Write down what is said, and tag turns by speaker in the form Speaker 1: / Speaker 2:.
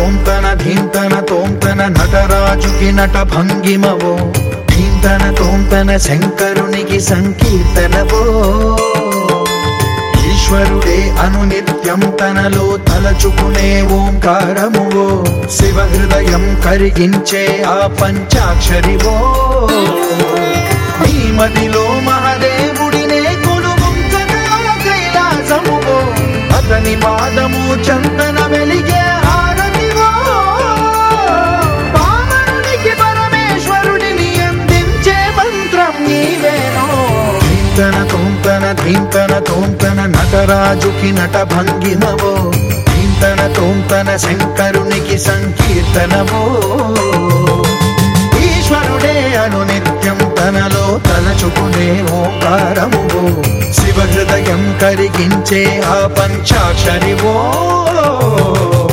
Speaker 1: తోంతన ధీంతన తోంతన నటరాజుకి నట భంగిమవో, ధీంతన తోంతన శంకరునికి సంకీర్తనవో. ఈశ్వరుడే అనునిత్యం తనలో తలచుకునే ఓంకారమువో, శివ హృదయం కరిగించే ఆ పంచాక్షరివో. నీ మదిలో మహాదేవుడినే కొలువుంచగా కైలాసమువో, అతని పాదము చందన వెలిగే హారతివో. పావనునికి పరమేశ్వరుడిని అందించే మంత్రం నీవేనో. ధీంతన తోంతన ధీంతన తోంతన నటరాజుకి నట భంగిమవో, ధీంతన తోంతన శంకరునికి సంకీర్తనవో. ఈశ్వరుడే అనునిత్యం తనలో తలచుకునే ఓంకారమువో, శివ హృదయం కరిగించే ఆ పంచాక్షరివో.